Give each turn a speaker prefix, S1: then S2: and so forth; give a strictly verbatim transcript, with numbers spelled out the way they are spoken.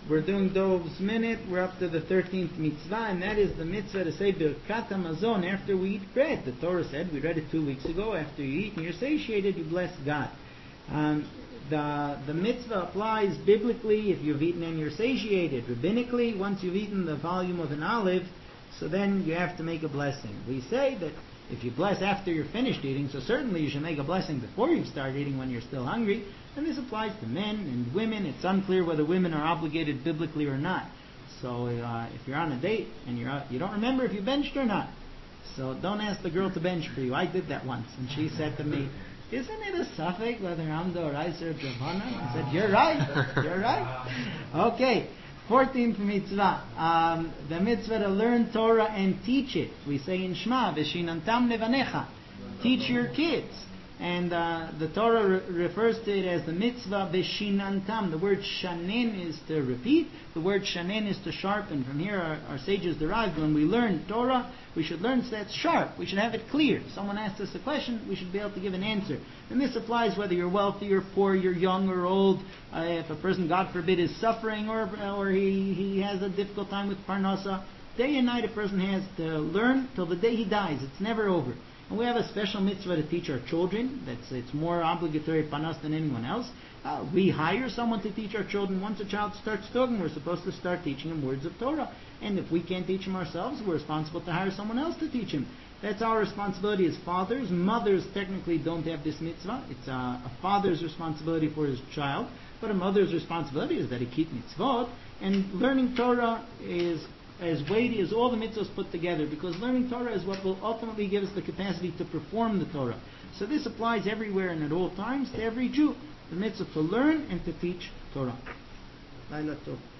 S1: We're doing Dov's Minute. We're up to the thirteenth mitzvah, and that is the mitzvah to say Birkat HaMazon after we eat bread. The Torah said, we read it two weeks ago, after you eat and you're satiated, you bless God. Um, the, the mitzvah applies biblically if you've eaten and you're satiated. Rabbinically, once you've eaten the volume of an olive, so then you have to make a blessing. We say that if you bless after you're finished eating, so certainly you should make a blessing before you start eating when you're still hungry. And this applies to men and women. It's unclear whether women are obligated biblically or not. So uh, if you're on a date and you're out, you don't remember if you benched or not. So don't ask the girl to bench for you. I did that once, and she said to me, "Isn't it a suffix whether I'm the Reiser or Dravana?" I said, "You're right. You're right." Okay. fourteenth mitzvah. Um, the mitzvah to learn Torah and teach it. We say in Shema, V'shinantam levanecha. Teach your kids. And uh, the Torah re- refers to it as the mitzvah V'shinantam. The word shanen is to repeat. The word shanen is to sharpen. From here our, our sages derived, when we learn Torah, we should learn so that's sharp. We should have it clear. Someone asks us a question, we should be able to give an answer. And this applies whether you're wealthy or poor, you're young or old. Uh, if a person, God forbid, is suffering or or he, he has a difficult time with parnasa, day and night a person has to learn till the day he dies. It's never over. And we have a special mitzvah to teach our children. That's it's more obligatory panas than anyone else. Uh, we hire someone to teach our children. Once a child starts talking, we're supposed to start teaching him words of Torah. And if we can't teach him ourselves, we're responsible to hire someone else to teach him. That's our responsibility as fathers. Mothers technically don't have this mitzvah. It's a, a father's responsibility for his child. But a mother's responsibility is that he keep mitzvot. And learning Torah is as weighty as all the mitzvahs put together, because learning Torah is what will ultimately give us the capacity to perform the Torah. So this applies everywhere and at all times to every Jew. The mitzvah to learn and to teach Torah. Laila Tov.